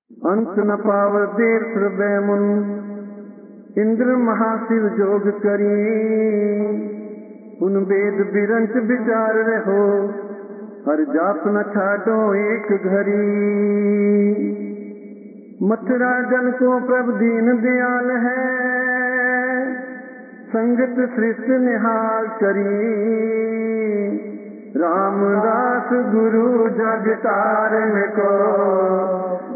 अंत न पाव देर हृदय मुन, इंद्र महाशिव जोग करी। उन वेद बिरंच विचार रहो, हर जाप न छाडो एक घड़ी। मथुरा जन को प्रभु दीन दयाल है, संगत सृष्ट निहाल करी। रामदास गुरु जग तारन को,